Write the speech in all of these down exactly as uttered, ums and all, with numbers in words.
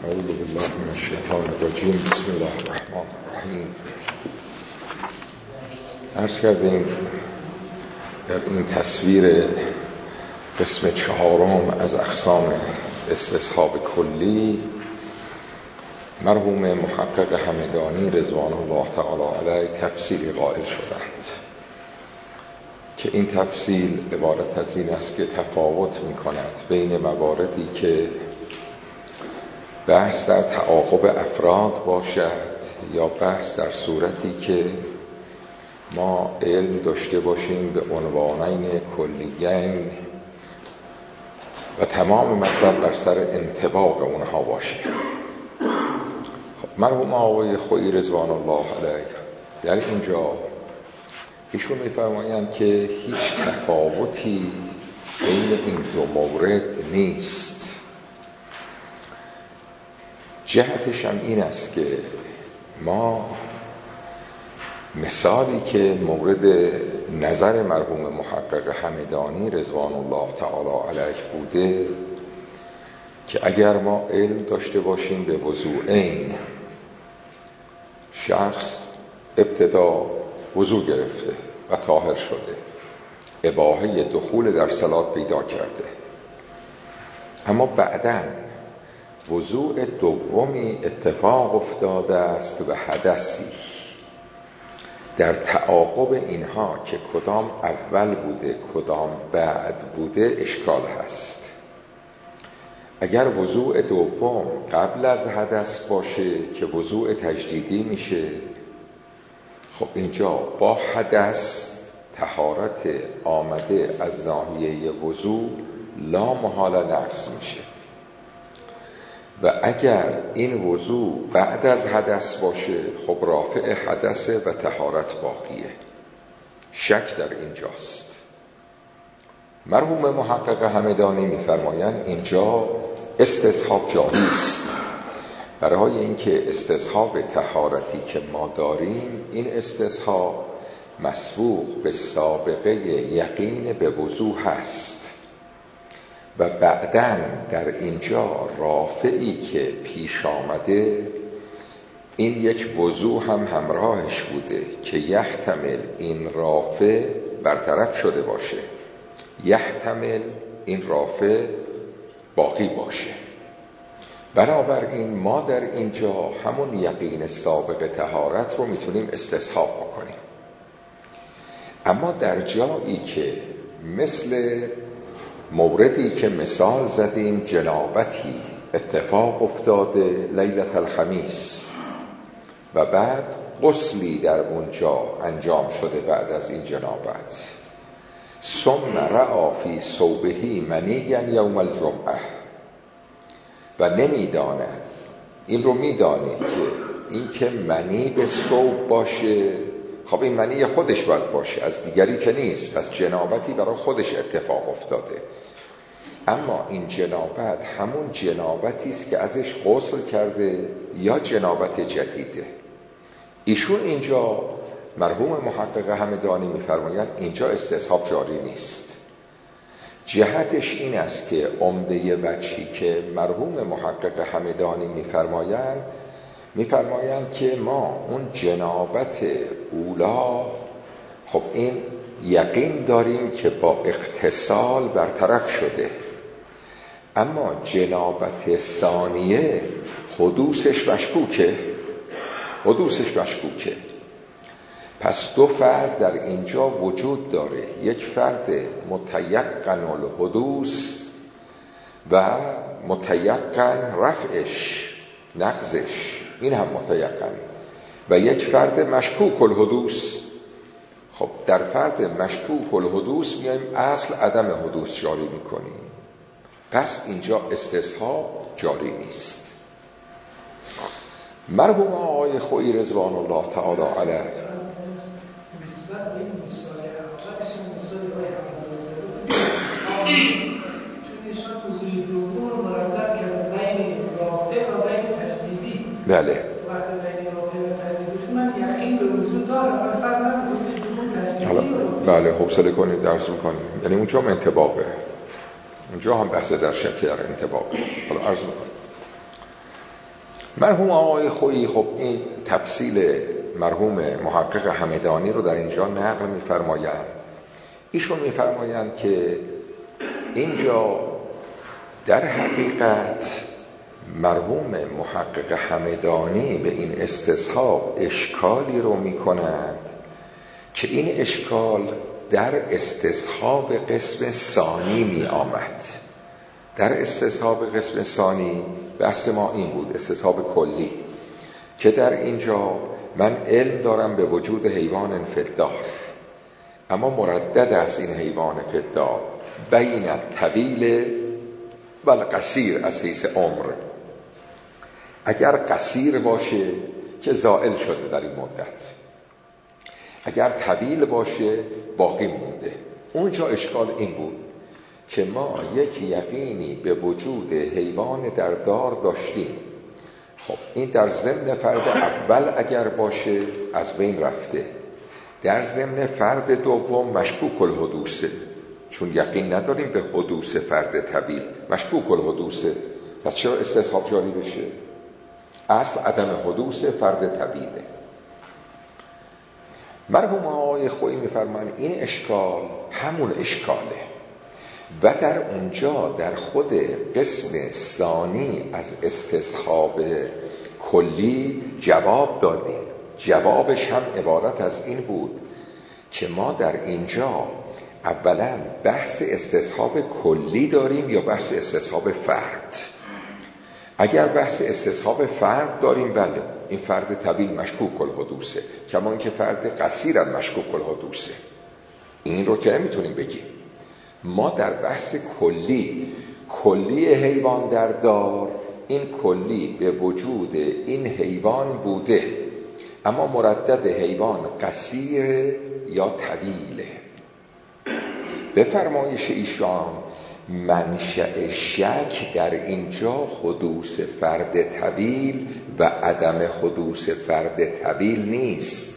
اعوذ بالله من الشیطان الرجیم. بسم الله الرحمن الرحیم. عرض کردیم در این تصویر قسم چهارم از اقسام استصحاب کلی، مرحوم محقق همدانی رضوان الله تعالی علیه تفصیلی قائل شدند که این تفصیل عبارت از این است که تفاوت می کند بین مواردی که بحث در تعاقب افراد باشد یا بحث در صورتی که ما علم داشته باشیم به عنوانین کلیین و تمام مطلب بر سر انطباق اونها باشه. خب مرحوم آقای خویی رضوان الله علیه در اینجا ایشون می‌فرمایند که هیچ تفاوتی بین این دو مورد نیست. جهتش هم این است که ما مثالی که مورد نظر مرحوم محقق همدانی رضوان الله تعالی علیه بوده که اگر ما علم داشته باشیم به وضوعین، شخص ابتدا وضو گرفته و طاهر شده، اباحه دخول در صلات پیدا کرده، اما بعداً وضوع دومی اتفاق افتاده است و حدثی. در تعاقب اینها که کدام اول بوده کدام بعد بوده اشکال هست. اگر وضوع دوم قبل از حدث باشه که وضوع تجدیدی میشه، خب اینجا با حدث طهارت آمده از ناحیه وضوع لا محال نقض میشه. و اگر این وضوع بعد از حدث باشه، خب رافع حدثه و طهارت باقیه. شک در اینجاست. مرحوم محقق همدانی می‌فرمایند اینجا استصحاب جاری است، برای اینکه استصحاب طهارتی که ما داریم این استصحاب مسبوق به سابقه یقین به وضوع هست و بعداً در اینجا رافعی که پیش آمده این یک وضوع هم همراهش بوده که یحتمل این رافع برطرف شده باشه، یحتمل این رافع باقی باشه. بنابراین ما در اینجا همون یقین سابق طهارت رو میتونیم استصحاب بکنیم. اما در جایی که مثل موردی که مثال زدیم جنابتی اتفاق افتاده لیلة الخمیس و بعد غسلی در اونجا انجام شده بعد از این جنابت، ثم رأى فی ثوبه منیا یوم الجمعه و نمیداند، این رو میدانه که این که منی به ثوب باشه، خب این منی خودش باید باشه، از دیگری که نیست، پس جنابتی برای خودش اتفاق افتاده. اما این جنابت همون جنابتی است که ازش غسل کرده یا جنابت جدیده. ایشون اینجا مرحوم محقق همدانی می‌فرمایند اینجا استصحاب جاری نیست. جهتش این است که عمده وجهی که مرحوم محقق همدانی می‌فرمایند می‌فرمایند که ما اون جنابت اولا خب این یقین داریم که با اغتسال برطرف شده، اما جنابت ثانیه حدوثش مشکوکه حدوثش مشکوکه پس دو فرد در اینجا وجود داره، یک فرد متیقن الحدوث و متیقن رفعش نقضش، این هم متیقنه، و یک فرد مشکوک الحدوث. خب در فرد مشکوک الحدوث میایم اصل عدم حدوث جاری میکنیم، پس اینجا استصحاب جاری نیست. مرحوم آقای خویی رضوان الله تعالی علیه نسبت به این مثال اولش مثال چون ایشان حضوری دوم رو مرتب کرد بین رافع و بین تجدیدی. بله. وقتی بین رافع و تجدیدی من یقین به وضو دارم، من فرق نمی‌کنه حضوری دوم تجدیدی. بله حوصله کنید درس می‌کنیم، یعنی اونجا هم انطباقه، اونجا هم بحث در شک در انطباقه. حالا عرض می‌کنم مرحوم آقای خویی خب این تفصیل مرحوم محقق همدانی رو در اینجا نقل می‌فرمایند. ایشون می‌فرمایند که اینجا در حقیقت مرحوم محقق همدانی به این استصحاب اشکالی رو می‌کنند که این اشکال در استصحاب قسم ثانی می آمد. در استصحاب قسم ثانی بحث ما این بود، استصحاب کلی، که در اینجا من علم دارم به وجود حیوان فدار، اما مردد است این حیوان فدار بین الطویل و القصیر از حیث عمر. اگر قصیر باشه که زائل شده در این مدت، اگر طویل باشه باقی مونده. اونجا اشکال این بود که ما یک یقینی به وجود حیوان در دار داشتیم. خب این در ضمن فرد اول اگر باشه از بین رفته، در ضمن فرد دوم مشکوک الحدوثه، چون یقین نداریم به حدوث فرد طویل، مشکوک الحدوثه، پس چرا استصحاب جاری بشه؟ اصل عدم حدوث فرد طویله. مرحوم آقای خویی می‌فرمایند این اشکال همون اشکاله و در اونجا در خود قسم ثانی از استصحاب کلی جواب دادیم. جوابش هم عبارت از این بود که ما در اینجا اولا بحث استصحاب کلی داریم یا بحث استصحاب فرد. اگر بحث استصحاب فرد داریم، بله این فرد طویل مشکوک الحدوثه، کما که فرد قصیر هم مشکوک الحدوثه، این رو که نمیتونیم بگیم. ما در بحث کلی، کلی حیوان در دار، این کلی به وجود این حیوان بوده، اما مردد حیوان قصیر یا طویله. به فرمایش ایشان منشأ شک در اینجا حدوث فرد طویل و عدم حدوث فرد طویل نیست،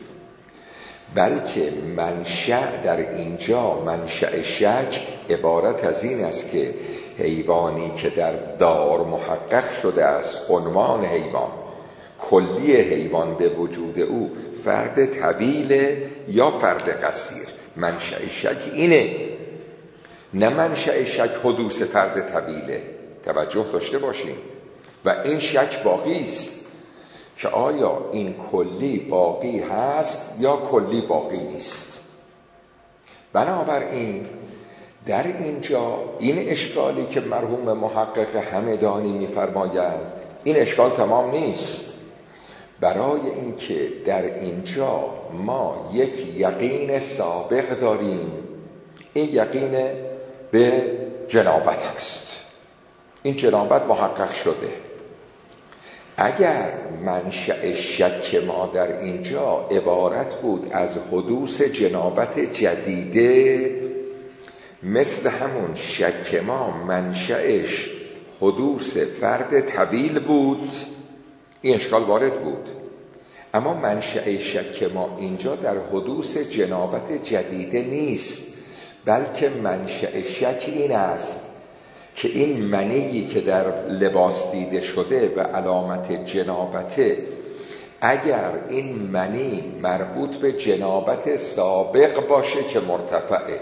بلکه منشأ در اینجا، منشأ شک عبارت از این است که حیوانی که در دار محقق شده است، عنوان حیوان، کلی حیوان به وجود او فرد طویل یا فرد قصیر. منشأ شک اینه، نه منشأ شک حدوث فرد طویله. توجه داشته باشیم. و این شک باقی است که آیا این کلی باقی هست یا کلی باقی نیست. بنابراین در اینجا این اشکالی که مرحوم محقق همدانی می‌فرمایند، این اشکال تمام نیست، برای اینکه در اینجا ما یک یقین سابق داریم. این یقین به جنابت هست، این جنابت محقق شده. اگر منشأ شک ما در اینجا عبارت بود از حدوث جنابت جدیده، مثل همون شک ما منشأش حدوث فرد طویل بود، این اشکال وارد بود. اما منشأ شک ما اینجا در حدوث جنابت جدیده نیست، بلکه منشأ شک این است که این منیی که در لباس دیده شده و علامت جنابته، اگر این منی مربوط به جنابت سابق باشه که مرتفعه،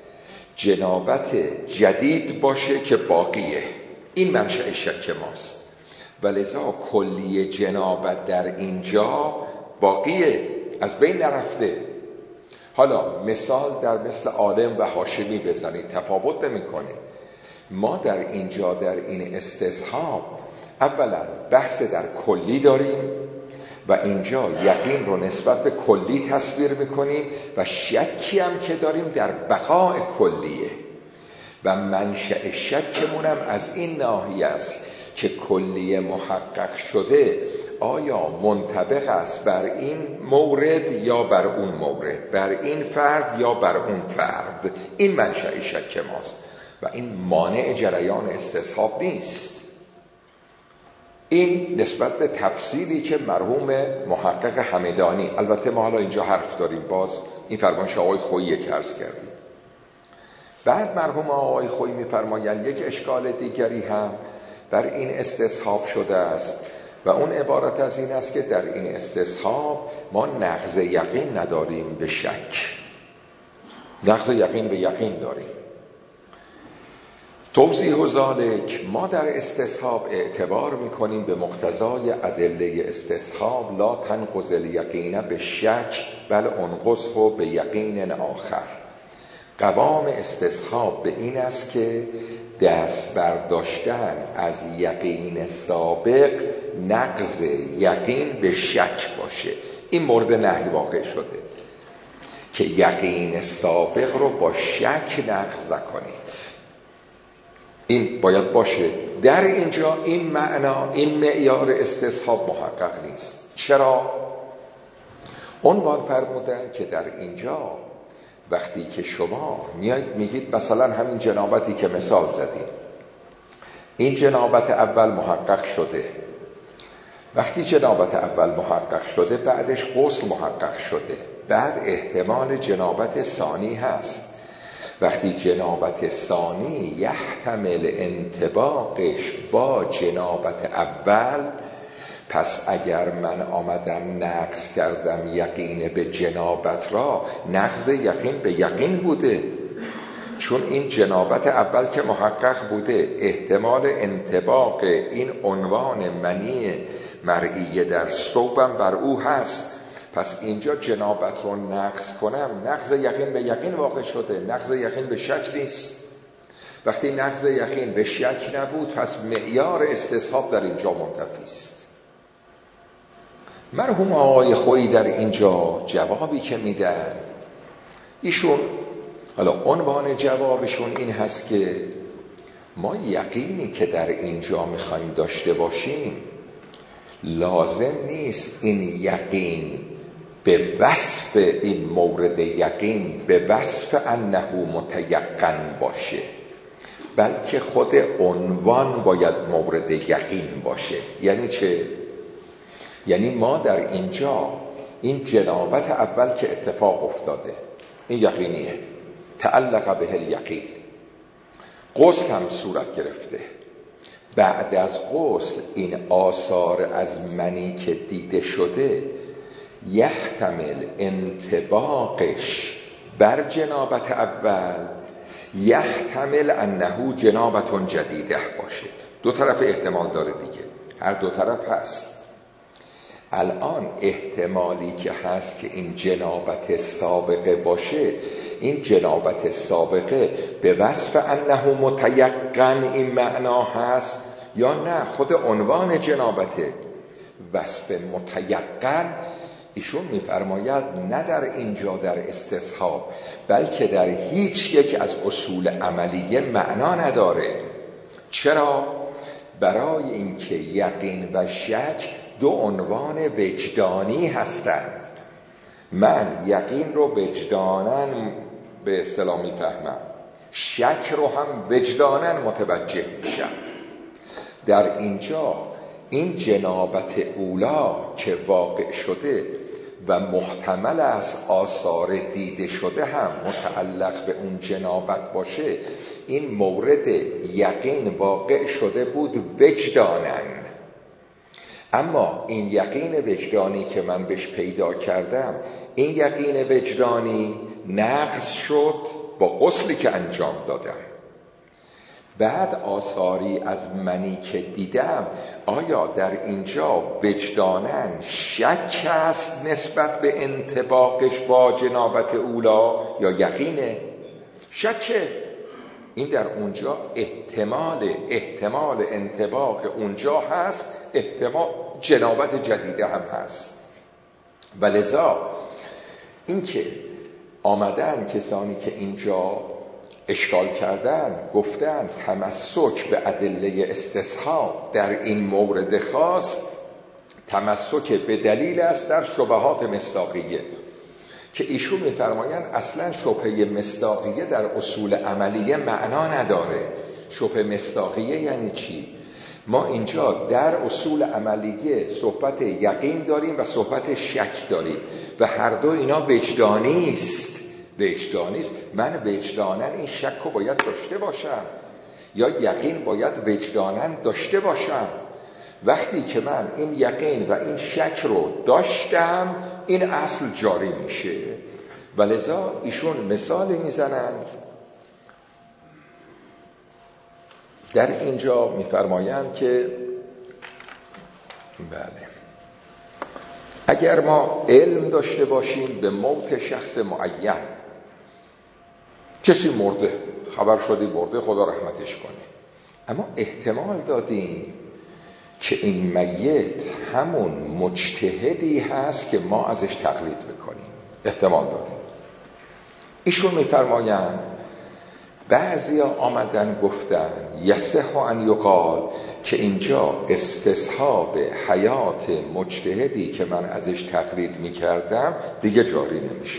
جنابت جدید باشه که باقیه، این منشأ شک ماست. ولذا کلی جنابت در اینجا باقیه، از بین نرفته. حالا مثال در مثل عالم و هاشمی بزنید، تفاوت نمی‌کنه. ما در اینجا در این استصحاب اولا بحث در کلی داریم و اینجا یقین رو نسبت به کلی تصویر میکنیم و شکی هم که داریم در بقاء کلیه و منشأ شکمونم از این ناحیه است که کلی محقق شده آیا منطبق است بر این مورد یا بر اون مورد، بر این فرد یا بر اون فرد. این منشأ شک ماست و این مانع جریان استصحاب نیست. این نسبت به تفصیلی که مرحوم محقق همدانی، البته ما حالا اینجا حرف داریم، باز این فرمایش آقای خویی که عرض کردیم. بعد مرحوم آقای خویی می‌فرمایند یک اشکال دیگری هم بر این استصحاب شده است و اون عبارت از این است که در این استصحاب ما نقض یقین نداریم به شک، نقض یقین به یقین داریم. توضیح ذالک، ما در استصحاب اعتبار میکنیم به مقتضای ادله استصحاب لا تنقض الیقین به شک بل انقضه به یقین آخر. قوام استصحاب به این است که دست برداشتن از یقین سابق نقض یقین به شک باشه. این مورد نهی واقع شده که یقین سابق رو با شک نقض نکنید. این باید باشه. در اینجا این معنا، این معیار استصحاب محقق نیست. چرا؟ عنوان فرمودن که در اینجا وقتی که شما میایید میگید مثلا همین جنابتی که مثال زدیم، این جنابت اول محقق شده، وقتی جنابت اول محقق شده بعدش غسل محقق شده، بعد احتمال جنابت ثانی هست. وقتی جنابت ثانی یحتمل انطباقش با جنابت اول، پس اگر من آمدم نقض کردم یقین به جنابت را، نقض یقین به یقین بوده، چون این جنابت اول که محقق بوده احتمال انطباق این عنوان منی مرئی در ثوبم بر او هست، پس اینجا جنابت رو نقض کنم، نقض یقین به یقین واقع شده، نقض یقین به شک نیست. وقتی نقض یقین به شک نبود پس معیار استصحاب در اینجا منتفی است. مرحوم آقای خویی در اینجا جوابی که میدن، ایشون حالا عنوان جوابشون این هست که ما یقینی که در اینجا میخوایم داشته باشیم لازم نیست این یقین به وصف این مورد یقین به وصف انه متیقن باشه، بلکه خود عنوان باید مورد یقین باشه. یعنی چه؟ یعنی ما در اینجا این جنابت اول که اتفاق افتاده این یقینیه، تعلق به الیقین، غسل هم صورت گرفته، بعد از غسل این آثار از منی که دیده شده یحتمل انطباقش بر جنابت اول، یحتمل انه جنابتون جدیده باشه. دو طرف احتمال داره دیگه، هر دو طرف هست. الان احتمالی که هست که این جنابت سابقه باشه، این جنابت سابقه به وصف انه متیقن این معنا هست یا نه خود عنوان جنابت وصف متیقن؟ ایشون میفرماید نه در اینجا در استصحاب، بلکه در هیچ یک از اصول عملیه معنا نداره. چرا؟ برای اینکه یقین و شک دو عنوان وجدانی هستند. من یقین رو وجداناً به اصطلاح میفهمم، شک رو هم وجداناً متوجه میشم. در اینجا این جنابت اولا که واقع شده و محتمل است آثار دیده شده هم متعلق به اون جنابت باشه، این مورد یقین واقع شده بود وجداناً. اما این یقین وجدانی که من بهش پیدا کردم، این یقین وجدانی نقض شد با غسلی که انجام دادم. بعد آثاری از منی که دیدم، آیا در اینجا وجداناً شک است نسبت به انطباقش با جنابت اولا یا یقینه؟ شکه. این در اونجا احتمال احتمال انطباق اونجا هست، احتمال جنابت جدیده هم هست. ولذا این که آمدن کسانی که اینجا اشکال کردن گفتن تمسک به ادله استصحاب در این مورد خاص تمسک به دلیل است در شبهات مصداقیه، که ایشون میفرمایند اصلا شبهه مصداقیه در اصول عملیه معنا نداره. شبهه مصداقیه یعنی چی؟ ما اینجا در اصول عملیه صحبت یقین داریم و صحبت شک داریم و هر دو اینا وجدانی است. وجدانی است. من وجداناً این شک رو باید داشته باشم یا یقین باید وجداناً داشته باشم. وقتی که من این یقین و این شک رو داشتم این اصل جاری میشه. و لذا ایشون مثالی میزنن در اینجا میفرمایند که بله اگر ما علم داشته باشیم به موت شخص معین، کسی مرده، خبر شدی مرده، خدا رحمتش کنه، اما احتمال دادیم که این میت همون مجتهدی هست که ما ازش تقلید بکنیم، احتمال دادیم. ایشون میفرمایند بعضیا آمدن گفتن یصح ان یقال که اینجا استصحاب حیات مجتهدی که من ازش تقلید میکردم دیگه جاری نمیشه.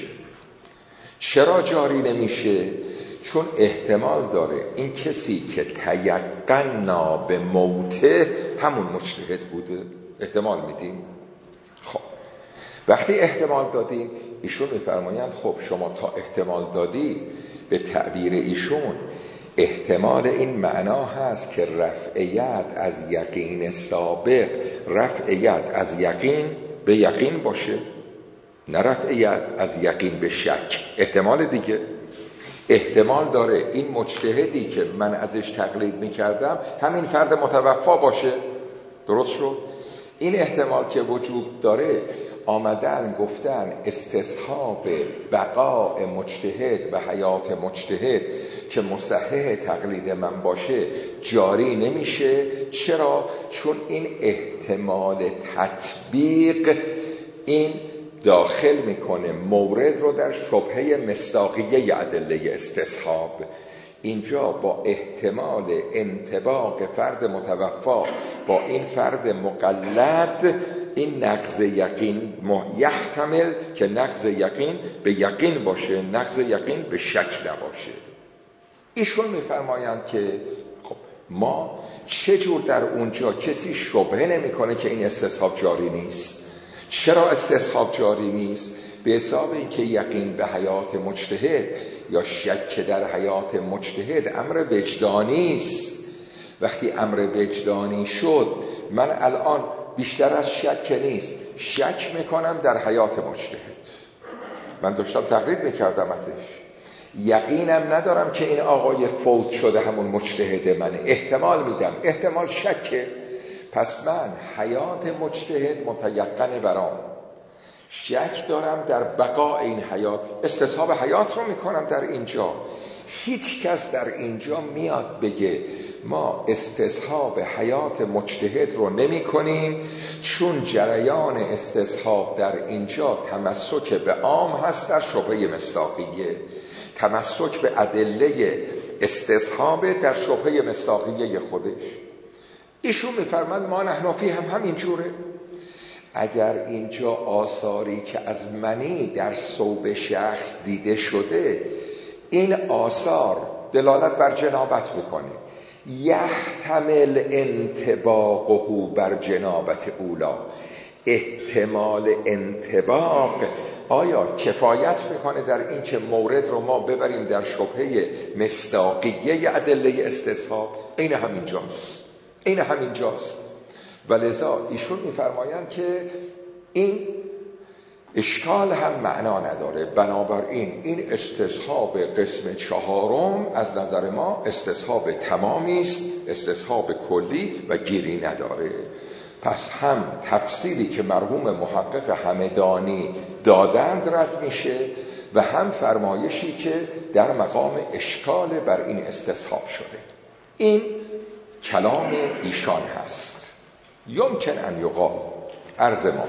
چرا جاری نمیشه؟ چون احتمال داره این کسی که تیقنا به موته همون مجتهد بوده. احتمال میدیم. خب وقتی احتمال دادیم ایشون میفرمایند خب شما تا احتمال دادی، به تعبیر ایشون احتمال این معنا هست که رفع ید از یقین سابق رفع ید از یقین به یقین باشه، نه رفع ید از یقین به شک. احتمال دیگه احتمال داره این مجتهدی که من ازش تقلید میکردم همین فرد متوفا باشه. درست شد؟ این احتمال که وجود داره آمدن گفتن استصحاب بقاء مجتهد و حیات مجتهد که مصحح تقلید من باشه جاری نمیشه. چرا؟ چون این احتمال تطبیق این داخل میکنه مورد رو در شبهه مصداقیه ادله استصحاب. اینجا با احتمال انطباق فرد متوفا با این فرد مقلد این نقض یقین یحتمل که نقض یقین به یقین باشه، نقض یقین به شک نباشه. ایشون میفرمایند که خب ما چجور در اونجا کسی شبهه نمیکنه که این استصحاب جاری نیست؟ چرا استصحاب جاری نیست؟ به حساب اینکه یقین به حیات مجتهد یا شک در حیات مجتهد امر وجدانی است. وقتی امر وجدانی شد من الان بیشتر از شک نیست، شک میکنم در حیات مجتهد. من داشتم تقلید میکردم ازش، یقینم ندارم که این آقای فوت شده همون مجتهد منه، احتمال میدم، احتمال شکه. پس من حیات مجتهد متیقن برام، شک دارم در بقا این حیات، استصحاب حیات رو میکنم در اینجا. هیچ کس در اینجا میاد بگه ما استصحاب حیات مجتهد رو نمی کنیم چون جریان استصحاب در اینجا تمسک به عام هست در شبهه مصداقیه، تمسک به ادله استصحاب در شبهه مصداقیه خودش. ایشون میفرمند ما نحن فی هم همین جوره. اگر اینجا آثاری که از منی در ثوب شخص دیده شده این آثار دلالت بر جنابت میکنه، یحتمل انطباقه بر جنابت اولا، احتمال انطباق آیا کفایت میکنه در این که مورد رو ما ببریم در شبهه مصداقیه ادله استصحاب؟ این همینجاست، این همینجاست. ولذا ایشون میفرمایند که این اشکال هم معنا نداره. بنابراین این استصحاب قسم چهارم از نظر ما استصحاب تمامی است، استصحاب کلی و گیری نداره. پس هم تفصیلی که مرحوم محقق همدانی دادند رد میشه و هم فرمایشی که در مقام اشکال بر این استصحاب شده. این کلام ایشان هست. یمکن ان یقال عرض ما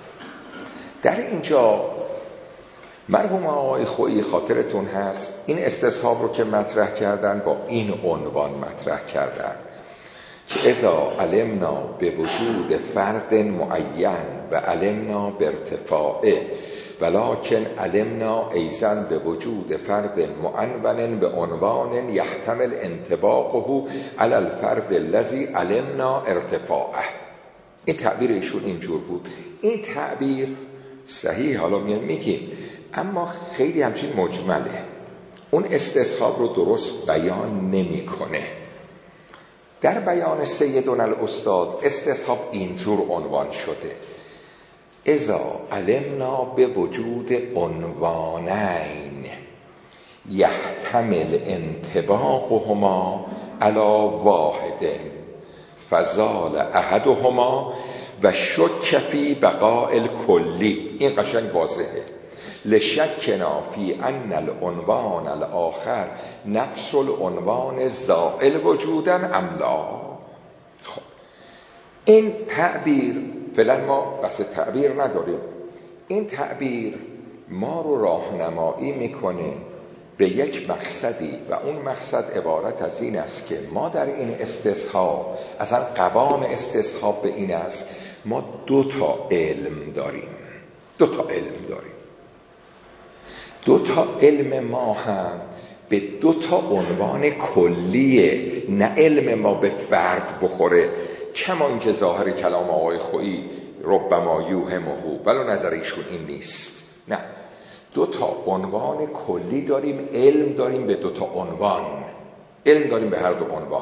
در اینجا مرحوم آقای خویی خاطرتون هست این استصحاب رو که مطرح کردن با این عنوان مطرح کردن که اذا علمنا به وجود فرد معین و علمنا به ارتفاعه ولکن علمنا ایضا به وجود فرد معنون به عنوان یحتمل انطباقه علی الفرد الذی علمنا ارتفاعه. این تعبیر ایشون اینجور بود. این تعبیر صحیح حالا میان میگیم اما خیلی همچین مجمله، اون استصحاب رو درست بیان نمیکنه. در بیان سیدنا الاستاد استصحاب اینجور عنوان شده: اذا علمنا به وجود عنوانین یحتمل انطباقهما علی واحد فزال احدهما و شک فی بقاء الکلی. این قشنگ واضحه. لشکنا فی ان العنوان الاخر نفس العنوان زائل وجودن ام لا. خب این تعبیر فعلا ما بحث تعبیر نداریم. این تعبیر ما رو راهنمایی میکنه به یک مقصدی و اون مقصد عبارت از این است که ما در این استصحاب، اصلا قوام استصحاب به این است ما دو تا علم داریم. دو تا علم داریم. دو تا علم ما هم به دو تا عنوان کلیه، نه علم ما به فرد بخوره. کما اینکه ظاهر کلام آقای خویی ربما یوهمه، ولو نظر ایشون این نیست. نه، دو تا عنوان کلی داریم، علم داریم به دو تا عنوان، علم داریم به هر دو عنوان.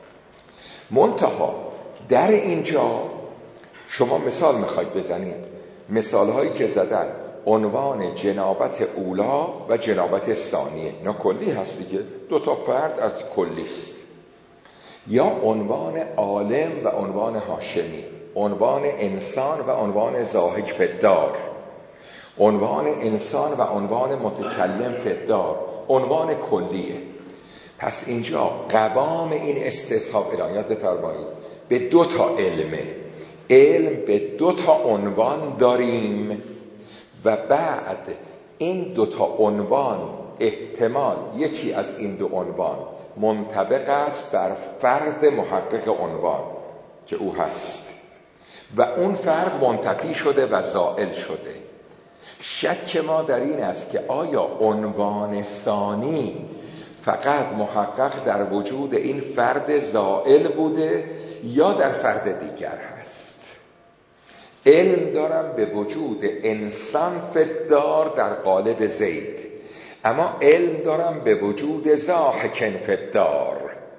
منتها در اینجا شما مثال میخواید بزنید، مثال هایی که زدن عنوان جنابت اولا و جنابت ثانیه، اینا کلی هست دیگه، دو تا فرد از کلی است. یا عنوان عالم و عنوان هاشمی، عنوان انسان و عنوان زاهد فدار، عنوان انسان و عنوان متکلم فدار، عنوان کلیه. پس اینجا قوام این استصحاب عنایت بفرمایید به دو تا علمه، علم به دو تا عنوان داریم و بعد این دو تا عنوان احتمال یکی از این دو عنوان منطبق است بر فرد محقق عنوان که او هست و اون فرد منتفی شده و زائل شده. شک ما در این است که آیا عنوان ثانی فقط محقق در وجود این فرد زائل بوده یا در فرد دیگر هست. علم دارم به وجود انسان فدار در قالب زید، اما علم دارم به وجود زاحکن فدار.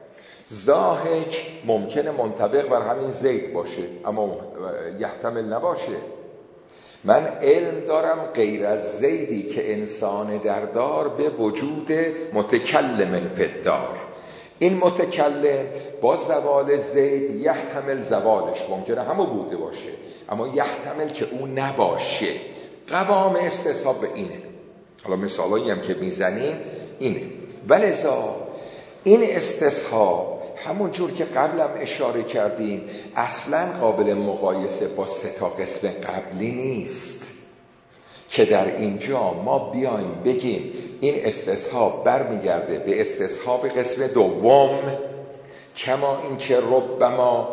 زاحک ممکنه منطبق بر همین زید باشه اما یحتمل نباشه. من علم دارم غیر از زیدی که انسان در دار به وجود متکلم فدار. این متکلم با زوال زید یحتمل زوالش ممکنه همو بوده باشه اما یحتمل که اون نباشه. قوام استصحاب به اینه. حالا مثالایی هم که میزنیم اینه. ولذا این استصحاب همون جور که قبلم اشاره کردیم اصلا قابل مقایسه با سه تا قسم قبلی نیست که در اینجا ما بیایم بگیم این استصحاب برمیگرده به استصحاب قسم دوم، کما این که ربما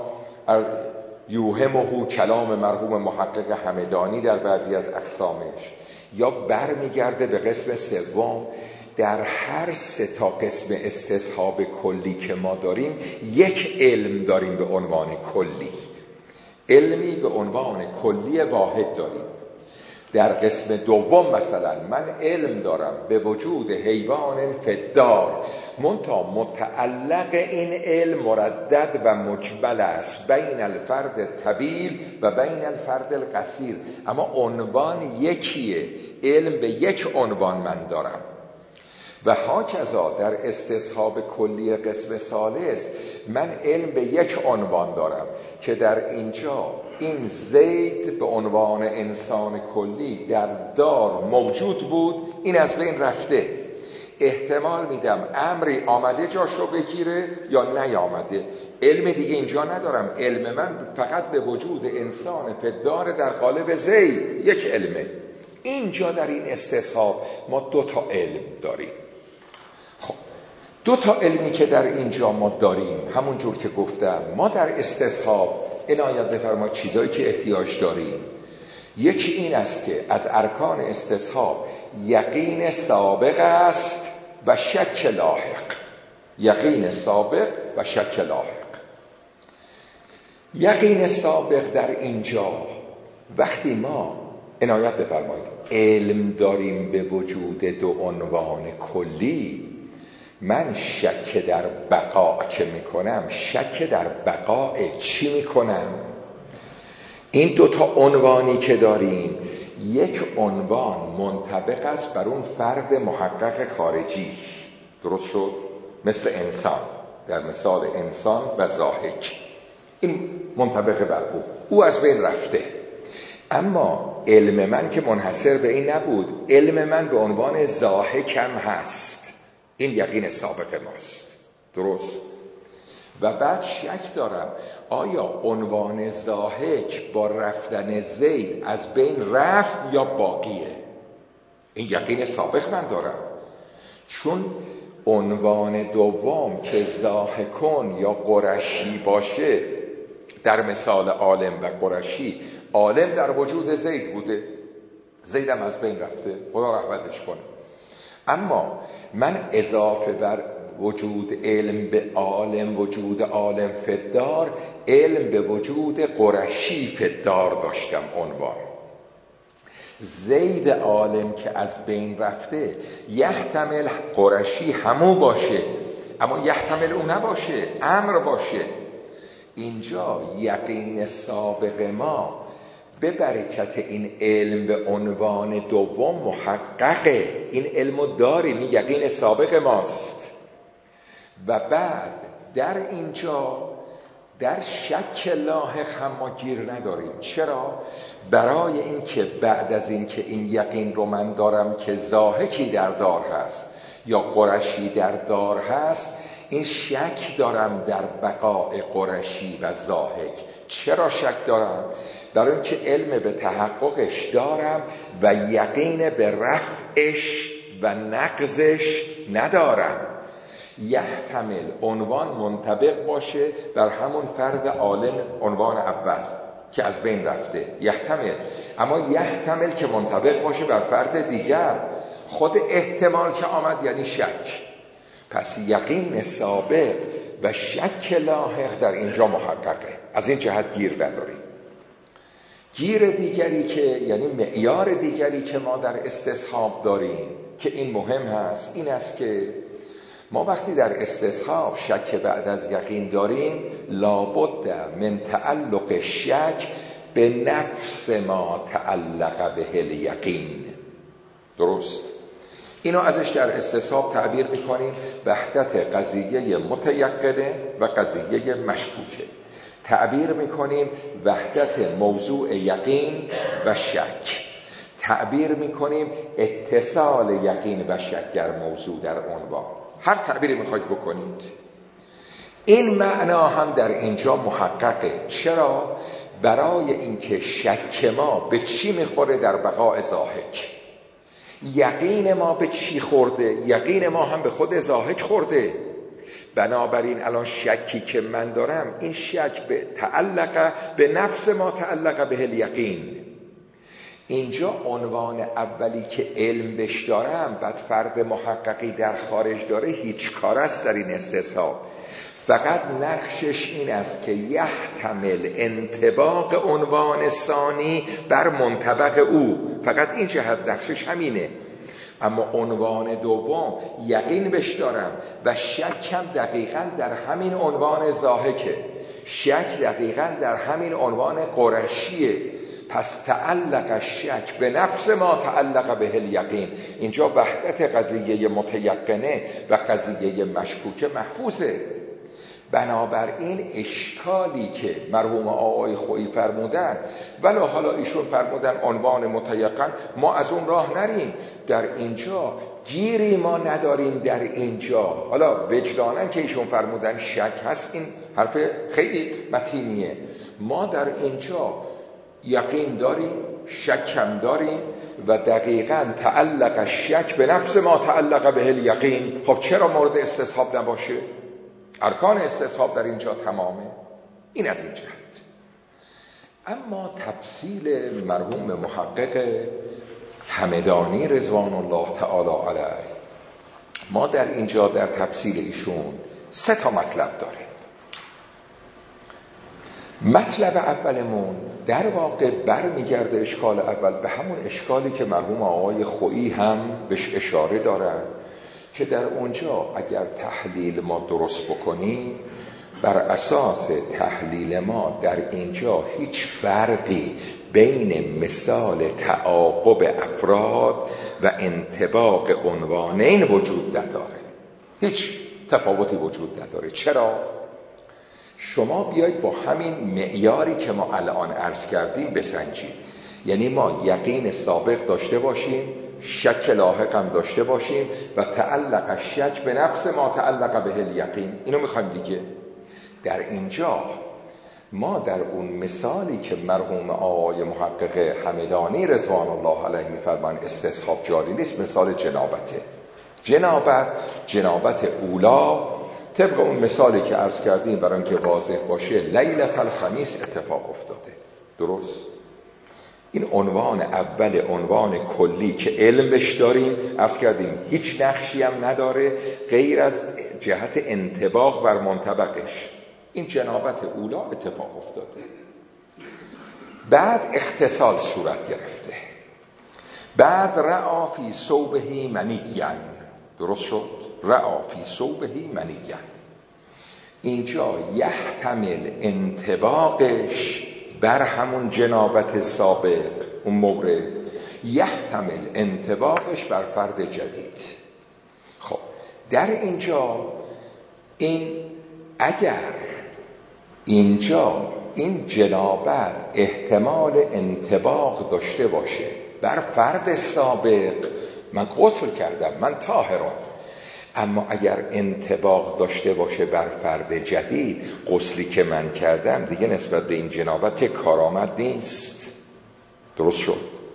یوهمه کلام مرحوم محقق همدانی در بعضی از اقسامش، یا برمیگرده به قسم سوم. در هر سه تا قسم استصحاب کلی که ما داریم یک علم داریم به عنوان کلی، علمی به عنوان کلی واحد داریم. در قسم دوم مثلا من علم دارم به وجود حیوان فدار، منتها متعلق این علم مردد و مجمل است بین الفرد طویل و بین الفرد القصیر، اما عنوان یکیه، علم به یک عنوان من دارم. و هاکذا در استصحاب کلی قسم ثالث من علم به یک عنوان دارم که در اینجا این زید به عنوان انسان کلی در دار موجود بود، این از بین رفته. احتمال میدم امری آمده جاشو بگیره یا نیامده. علم دیگه اینجا ندارم، علم من فقط به وجود انسان فدار در قالب زید یک علمه. اینجا در این استصحاب ما دو تا علم داریم. خب دو تا علمی که در اینجا ما داریم، همون جور که گفتم ما در استصحاب عنایت بفرمایید چیزایی که احتیاج داریم. یکی این است که از ارکان استصحاب یقین سابق است و شک لاحق. یقین سابق و شک لاحق. یقین سابق در اینجا وقتی ما عنایت بفرمایید علم داریم به وجود دو عنوان کلی، من شک در بقا که میکنم، شک در بقا چی میکنم؟ این دوتا عنوانی که داریم، یک عنوان منطبق است بر اون فرد محقق خارجی، درست شد؟ مثل انسان، در مثال انسان و ضاحک، این منطبق بر او، او از بین رفته. اما علم من که منحصر به این نبود، علم من به عنوان ضاحکم هست، این یقین سابق ماست، درست؟ و بعد شک دارم آیا عنوان ضاحک با رفتن زید از بین رفت یا باقیه؟ این یقین سابق من دارم، چون عنوان دوم که ضاحکون یا قرشی باشه، در مثال عالم و قرشی، عالم در وجود زید بوده، زیدم از بین رفته، خدا رحمتش کنه. اما من اضافه بر وجود علم به عالم، وجود عالم فدار، علم به وجود قرشی فدار داشتم عنوان. زید عالم که از بین رفته، یحتمل قرشی همو باشه، اما یحتمل اون نباشه، امر باشه. اینجا یقین سابق ما به برکت این علم به عنوان دوم محققه، این علمو داریم، این یقین سابق ماست. و بعد در اینجا در شک لاحق هم ما گیر نداریم. چرا؟ برای اینکه بعد از اینکه این یقین رو من دارم که ضاحکی در دار هست یا قرشی در دار هست، این شک دارم در بقاء قرشی و ضاحک. چرا شک دارم؟ برای اینکه علم به تحققش دارم و یقین به رفعش و نقضش ندارم. یحتمل عنوان منطبق باشه بر همون فرد عالم، عنوان اول که از بین رفته، یحتمل، اما یحتمل که منطبق باشه بر فرد دیگر. خود احتمال که آمد یعنی شک. پس یقین سابق و شک لاحق در اینجا محققه، از این جهت گیر نداریم. گیر دیگری که یعنی معیار دیگری که ما در استصحاب داریم که این مهم هست، این است که ما وقتی در استصحاب شک بعد از یقین داریم، لابد من تعلق شک به نفس ما تعلق به الیقین، درست؟ اینو ازش در استصحاب تعبیر میکنیم وحدت قضیه متیقنه و قضیه مشکوکه، تعبیر میکنیم وحدت موضوع یقین و شک، تعبیر میکنیم اتصال یقین و شک در موضوع در عنوان. هر تعبیری میخواید بکنید. این معنا هم در اینجا محققه. چرا؟ برای اینکه شک ما به چی میخوره در بقاء ضاحک، یقین ما به چی خورده؟ یقین ما هم به خود ضاحک خورده. بنابراین الان شکی که من دارم، این شک به تعلق به نفس ما تعلق به الیقین. اینجا عنوان اولی که علم بش دارم، بعد فرد محققی در خارج داره، هیچ کار است در این استصحاب. فقط نقشش این است که یحتمل انطباق عنوان ثانی بر منطبق او، فقط این جهت نقشش همینه. اما عنوان دوم یقین بش دارم و شک هم دقیقاً در همین عنوان ضاحکه، شک دقیقاً در همین عنوان قرشیه. پس تعلق شک به نفس ما تعلق به الیقین. اینجا وحدت قضیه متیقنه و قضیه مشکوکه محفوظه. بنابراین اشکالی که مرحوم آقای خویی فرمودن، ولی حالا ایشون فرمودن عنوان متیقن، ما از اون راه نریم. در اینجا گیری ما نداریم. در اینجا حالا وجداناً که ایشون فرمودن شک هست، این حرف خیلی متینیه. ما در اینجا یقین داریم، شک هم داریم و دقیقاً تعلق شک به نفس ما تعلق به الیقین. خب چرا مورد استصحاب نباشه؟ ارکان استصحاب در اینجا تمامه. این از این جهت. اما تفصیل مرحوم محقق همدانی رضوان الله تعالی علیه، ما در اینجا در تفصیل ایشون سه تا مطلب داریم. مطلب اولمون در واقع برمیگرده اشکال اول به همون اشکالی که مرحوم آقای خویی هم بهش اشاره دارن، که در اونجا اگر تحلیل ما درست بکنیم، بر اساس تحلیل ما در اینجا هیچ فرقی بین مثال تعاقب افراد و انطباق عنوانین وجود نداره. هیچ تفاوتی وجود نداره. چرا؟ شما بیایید با همین معیاری که ما الان عرض کردیم بسنجید. یعنی ما یقین سابق داشته باشیم، شک لاحق هم داشته باشیم و تعلق الشک به نفس ما تعلق به الیقین. اینو میخوایم دیگه. در اینجا ما در اون مثالی که مرحوم آقای محقق همدانی رضوان الله علیه میفرمان استصحاب جاری نیست، مثال جنابته. جنابت جنابت اولا طبق اون مثالی که عرض کردیم برای اینکه واضح باشه لیلة الخمیس اتفاق افتاده. درست؟ این عنوان اول، عنوان کلی که علم بهش داریم، عرض کردیم هیچ نقشی هم نداره غیر از جهت انطباق بر منطبقش. این جنابت اولا اتفاق افتاده. بعد اختصال صورت گرفته. بعد رعا فی ثوبه منیًا. درست شد؟ رعا فی ثوبه منیًا. اینجا یحتمل انطباقش بر همون جنابت سابق، اون مورد یحتمل انطباقش بر فرد جدید. خب در اینجا این اگر اینجا این جنابت احتمال انطباق داشته باشه بر فرد سابق، من غسل کردم، من طاهرم، اما اگر انطباق داشته باشه بر فرد جدید، غسلی که من کردم دیگه نسبت به این جنابت کارآمد نیست. درست شد؟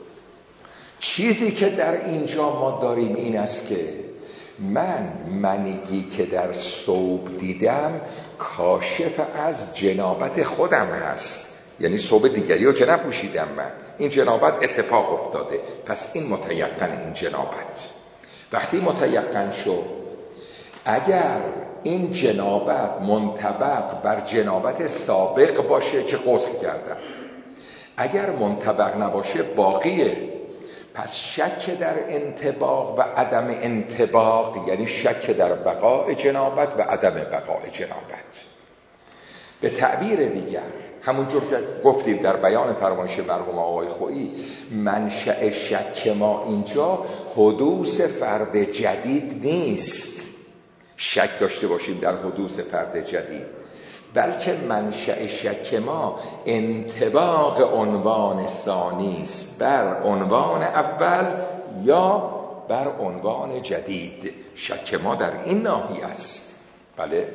چیزی که در اینجا ما داریم این است که من منیگی که در ثوب دیدم کاشف از جنابت خودم هست، یعنی ثوب دیگری رو که نپوشیدم من، این جنابت اتفاق افتاده، پس این متیقن این جنابت. وقتی متیقن شد، اگر این جنابت منطبق بر جنابت سابق باشه که غسل کردم، اگر منطبق نباشه باقیه، پس شک در انطباق و عدم انطباق، یعنی شک در بقاء جنابت و عدم بقاء جنابت. به تعبیر دیگر همونجور که گفتیم در بیان فرمایش مرحوم آقای خویی، منشأ شک ما اینجا حدوث فرد جدید نیست، شک داشته باشیم در حدوث فرد جدید، بلکه منشأ شک ما انطباق عنوان ثانی است بر عنوان اول یا بر عنوان جدید. شک ما در این ناحیه است. بله؟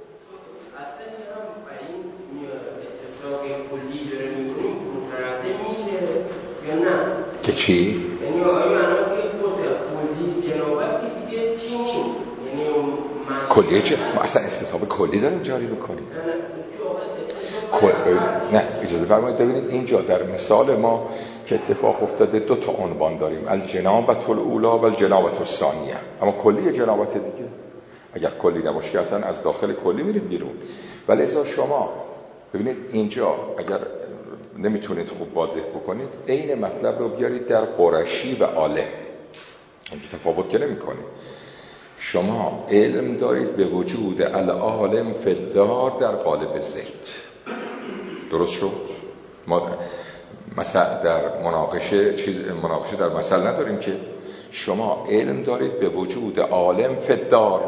کلی داره میکنیم مترادف میشه یا نه؟ که چی؟ یعنی آیا الان که کلی جنابت که دیگه چی نیست؟ یعنی کلیه چه؟ ما اصلا استصحاب کلی داریم جاری بکنیم. کل... نه اجازه فرمایید ببینید اینجا در مثال ما که اتفاق افتاده دو تا عنوان داریم، الجنابت الاولا و الجنابت الثانیه، اما کلی جنابت دیگه. اگر کلی نباشه که اصلا از داخل کلی میریم بیرون. ولی ازا شما ببینید اینجا اگر نمیتونید خوب واضح بکنید، عین مطلب رو بیارید در قرشی و عالم، اونجا تفاوت که نمی کنید. شما علم دارید به وجود العالم فی الدار در قالب زید. درست شد؟ ما مثلا در مناقشه چیز مناقشه در مثل نداریم که شما علم دارید به وجود عالم فی الدار.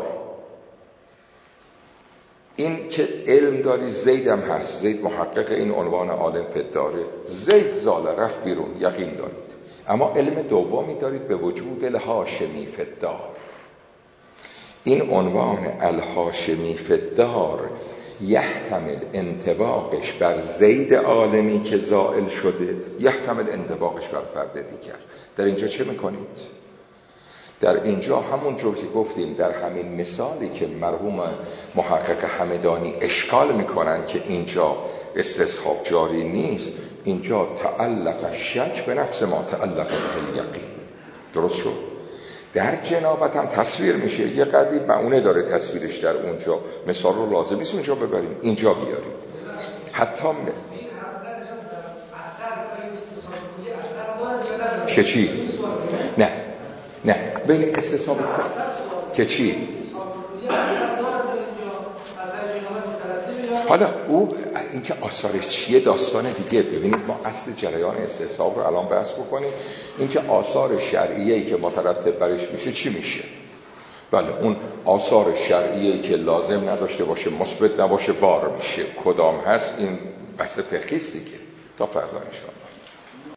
این که علم داری زید هم هست، زید محقق این عنوان عالم فی الداره، زید زال رفت بیرون، یقین دارید. اما علم دومی دارید به وجود الهاشمی فی الدار. این عنوان الهاشمی فی الدار یحتمل انطباقش بر زید عالمی که زائل شده، یحتمل انطباقش بر فرد دیگر. در اینجا چه میکنید؟ در اینجا همون جور که گفتیم در همین مثالی که مرحوم محقق همدانی اشکال میکنن که اینجا استصحاب جاری نیست، اینجا تعلق شک به نفس ما تعلق به یقین. درست شد؟ در جنابت هم تصویر میشه، یه قدری معونه داره تصویرش در اونجا، مثال رو لازم نیست اونجا ببریم، اینجا بیاریم. حتی م... چه چی؟ نه نه بین استصحاب که چی؟ حالا او اینکه آثارش چیه داستان دیگه. ببینید ما اصل جریان استصحاب رو الان بحث بکنیم. اینکه آثار شرعیه‌ای که مترتب برش میشه چی میشه؟ بله اون آثار شرعیه‌ای که لازم نداشته باشه، مثبت نباشه، بار میشه. کدام هست؟ این بحث فقهی است دیگه. تا فردا ان شاء الله.